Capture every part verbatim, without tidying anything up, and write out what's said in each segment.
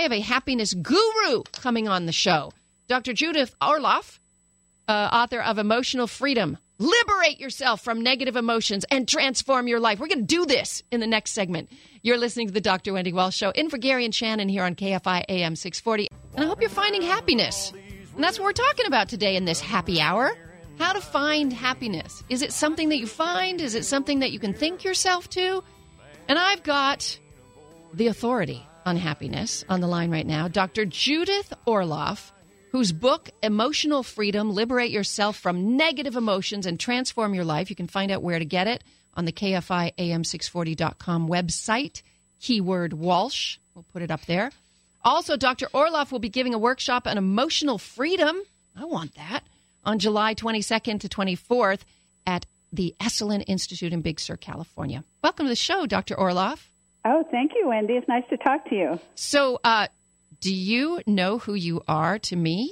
have a happiness guru coming on the show. Doctor Judith Orloff, uh, author of Emotional Freedom. Liberate yourself from negative emotions and transform your life. We're going to do this in the next segment. You're listening to the Doctor Wendy Walsh Show. In for Gary and Shannon here on K F I A M six forty. And I hope you're finding happiness. And that's what we're talking about today in this happy hour. How to find happiness. Is it something that you find? Is it something that you can think yourself to? And I've got the authority on happiness on the line right now, Doctor Judith Orloff, whose book, Emotional Freedom, Liberate Yourself from Negative Emotions and Transform Your Life. You can find out where to get it on the K F I A M six forty dot com website, keyword Walsh. We'll put it up there. Also, Doctor Orloff will be giving a workshop on emotional freedom. I want that. On July twenty-second to twenty-fourth at the Esalen Institute in Big Sur, California. Welcome to the show, Doctor Orloff. Oh, thank you, Wendy. It's nice to talk to you. So, uh, do you know who you are to me?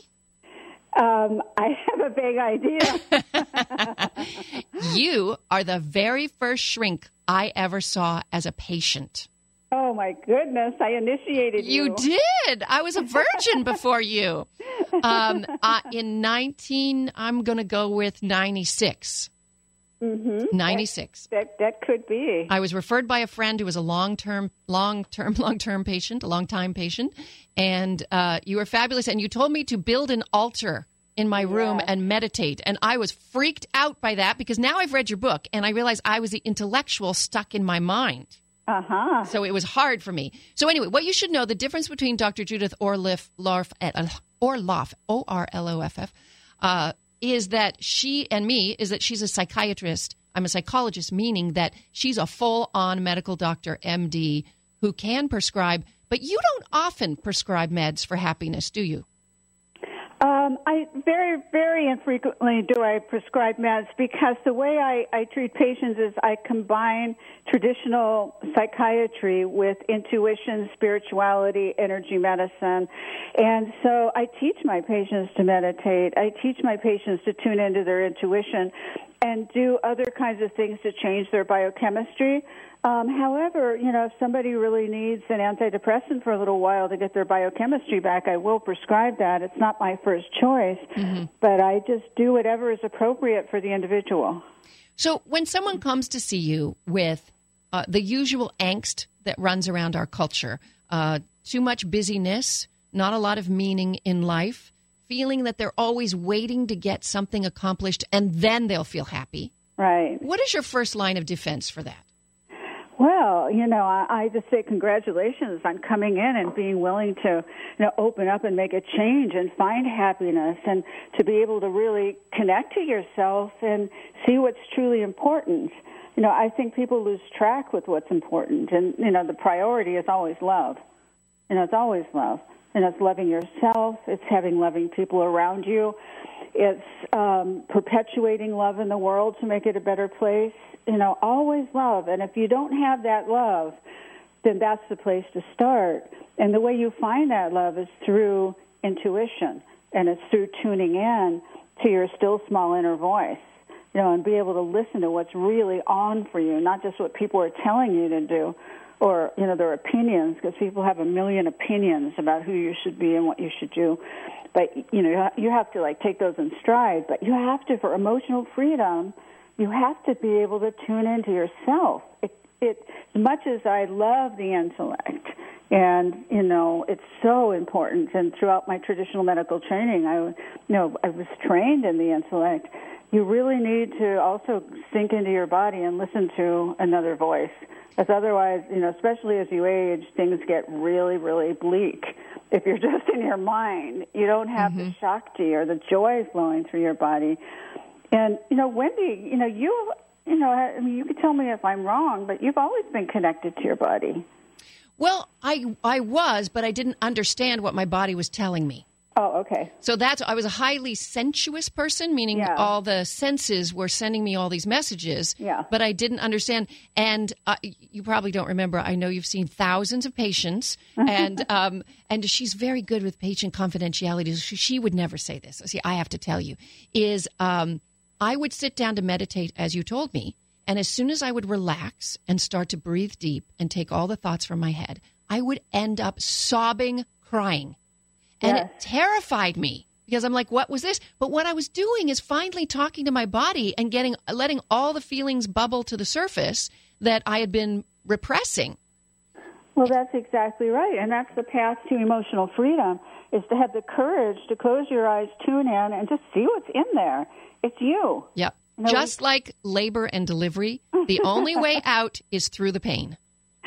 Um, I have a vague idea. You are the very first shrink I ever saw as a patient. Oh, my goodness. I initiated you. You did. I was a virgin before you. Um, uh, in nineteen, I'm going to go with ninety-six. Mm-hmm. ninety-six. That, that that could be. I was referred by a friend who was a long-term, long-term, long-term patient, a long-time patient, and uh, you were fabulous. And you told me to build an altar in my room Yes. and meditate. And I was freaked out by that because now I've read your book, and I realized I was the intellectual stuck in my mind. Uh-huh. So it was hard for me. So anyway, what you should know, the difference between Doctor Judith Orloff, uh, Orloff, O R L O F F, uh, is that she and me, is that she's a psychiatrist. I'm a psychologist, meaning that she's a full-on medical doctor, M D, who can prescribe. But you don't often prescribe meds for happiness, do you? Um, I very, very infrequently do I prescribe meds because the way I, I treat patients is I combine traditional psychiatry with intuition, spirituality, energy medicine. And so I teach my patients to meditate. I teach my patients to tune into their intuition and do other kinds of things to change their biochemistry. Um, however, you know, if somebody really needs an antidepressant for a little while to get their biochemistry back, I will prescribe that. It's not my first choice, mm-hmm. but I just do whatever is appropriate for the individual. So when someone comes to see you with uh, the usual angst that runs around our culture, uh, too much busyness, not a lot of meaning in life, feeling that they're always waiting to get something accomplished and then they'll feel happy. Right. What is your first line of defense for that? Well, you know, I, I just say congratulations on coming in and being willing to, you know, open up and make a change and find happiness and to be able to really connect to yourself and see what's truly important. You know, I think people lose track with what's important. And, you know, the priority is always love. You know, it's always love. And it's loving yourself. It's having loving people around you. It's um, perpetuating love in the world to make it a better place. You know, always love. And if you don't have that love, then that's the place to start. And the way you find that love is through intuition, and it's through tuning in to your still small inner voice, you know, and be able to listen to what's really on for you, not just what people are telling you to do or, you know, their opinions, because people have a million opinions about who you should be and what you should do. But, you know, you have to, like, take those in stride. But you have to, for emotional freedom, you have to be able to tune into yourself. It, it, as much as I love the intellect, and, you know, it's so important, and throughout my traditional medical training, I, you know, I was trained in the intellect, you really need to also sink into your body and listen to another voice. Because otherwise, you know, especially as you age, things get really, really bleak. If you're just in your mind, you don't have mm-hmm. the Shakti or the joy flowing through your body. And, you know, Wendy, you know, you, you know, I mean, you could tell me if I'm wrong, but you've always been connected to your body. Well, I I was, but I didn't understand what my body was telling me. Oh, okay. So that's, I was a highly sensuous person, meaning yeah. all the senses were sending me all these messages, yeah. but I didn't understand. And uh, you probably don't remember, I know you've seen thousands of patients, and um, and she's very good with patient confidentiality. She, she would never say this. See, I have to tell you, is um, I would sit down to meditate, as you told me, and as soon as I would relax and start to breathe deep and take all the thoughts from my head, I would end up sobbing, crying. And Yes. it terrified me because I'm like, what was this? But what I was doing is finally talking to my body and getting, letting all the feelings bubble to the surface that I had been repressing. Well, that's exactly right. And that's the path to emotional freedom, is to have the courage to close your eyes, tune in, and just see what's in there. It's you. Yep. No, Just like labor and delivery, the only way out is through the pain.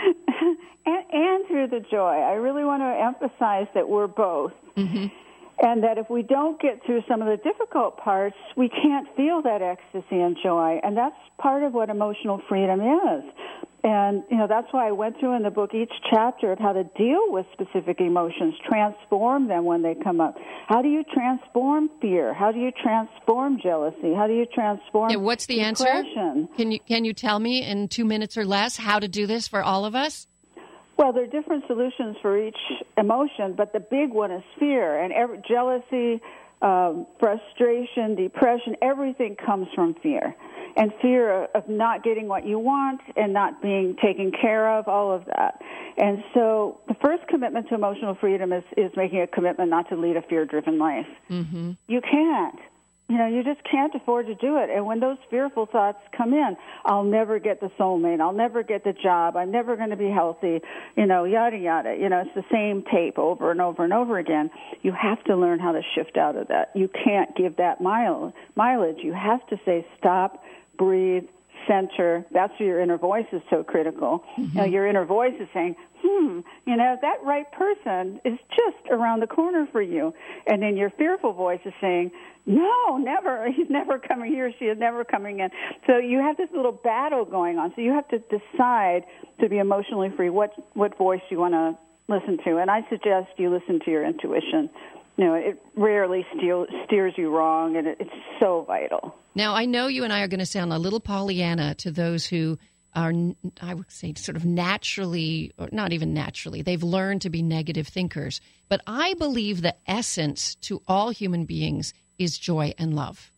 and, and through the joy. I really want to emphasize that we're both. Mm-hmm. And that if we don't get through some of the difficult parts, we can't feel that ecstasy and joy. And that's part of what emotional freedom is. And, you know, that's why I went through in the book each chapter of how to deal with specific emotions, transform them when they come up. How do you transform fear? How do you transform jealousy? How do you transform Yeah, what's the depression? answer? Can you can you tell me in two minutes or less how to do this for all of us? Well, there are different solutions for each emotion, but the big one is fear. And every, jealousy, um, frustration, depression, everything comes from fear. And fear of not getting what you want and not being taken care of, all of that. And so the first commitment to emotional freedom is, is making a commitment not to lead a fear-driven life. Mm-hmm. You can't. You know, you just can't afford to do it. And when those fearful thoughts come in, I'll never get the soulmate, I'll never get the job, I'm never going to be healthy, you know, yada, yada. You know, it's the same tape over and over and over again. You have to learn how to shift out of that. You can't give that mile, mileage. You have to say stop, breathe, center. That's where your inner voice is so critical. Mm-hmm. You know, your inner voice is saying, hmm, you know, that right person is just around the corner for you. And then your fearful voice is saying, no, never. He's never coming here. She is never coming in. So you have this little battle going on. So you have to decide to be emotionally free what, what voice you want to listen to. And I suggest you listen to your intuition. You know, it rarely steer, steers you wrong, and it, it's so vital. Now, I know you and I are going to sound a little Pollyanna to those who are, I would say, sort of naturally, or not even naturally, they've learned to be negative thinkers. But I believe the essence to all human beings is joy and love.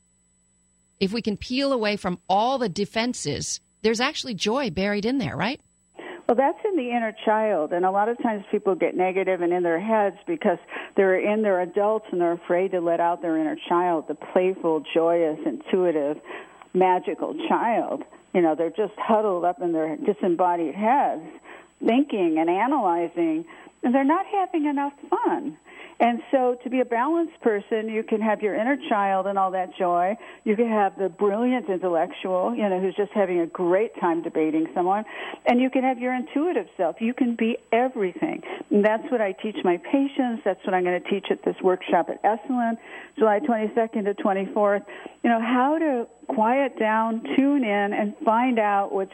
If we can peel away from all the defenses, there's actually joy buried in there, right? Well, that's in the inner child, and a lot of times people get negative and in their heads because they're in their adults and they're afraid to let out their inner child, the playful, joyous, intuitive, magical child. You know, they're just huddled up in their disembodied heads, thinking and analyzing, and they're not having enough fun. And so to be a balanced person, you can have your inner child and all that joy. You can have the brilliant intellectual, you know, who's just having a great time debating someone. And you can have your intuitive self. You can be everything. And that's what I teach my patients. That's what I'm going to teach at this workshop at Esalen, July twenty-second to twenty-fourth. You know, how to quiet down, tune in, and find out what's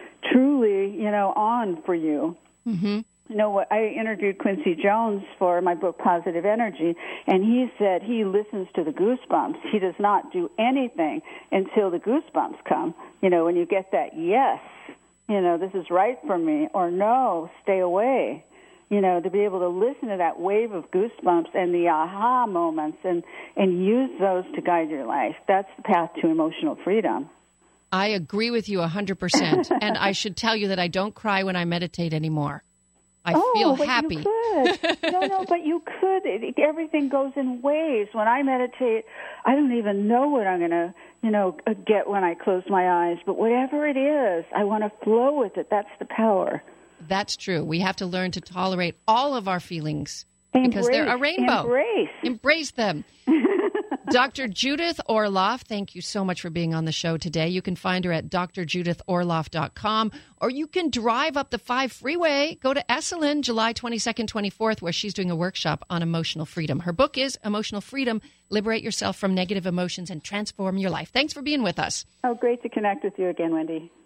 truly, you know, on for you. Mm-hmm. You know, I interviewed Quincy Jones for my book, Positive Energy, and he said he listens to the goosebumps. He does not do anything until the goosebumps come. You know, when you get that yes, you know, this is right for me, or no, stay away. You know, to be able to listen to that wave of goosebumps and the aha moments and, and use those to guide your life. That's the path to emotional freedom. I agree with you one hundred percent. And I should tell you that I don't cry when I meditate anymore. I oh, feel but happy. You could. No, no, but you could. It, everything goes in waves. When I meditate, I don't even know what I'm going to, you know, get when I close my eyes. But whatever it is, I want to flow with it. That's the power. That's true. We have to learn to tolerate all of our feelings Embrace, because they're a rainbow. Embrace. Embrace them. Doctor Judith Orloff, thank you so much for being on the show today. You can find her at d r judith orloff dot com, or you can drive up the five freeway, go to Esalen, July twenty-second, twenty-fourth, where she's doing a workshop on emotional freedom. Her book is Emotional Freedom, Liberate Yourself from Negative Emotions and Transform Your Life. Thanks for being with us. Oh, great to connect with you again, Wendy.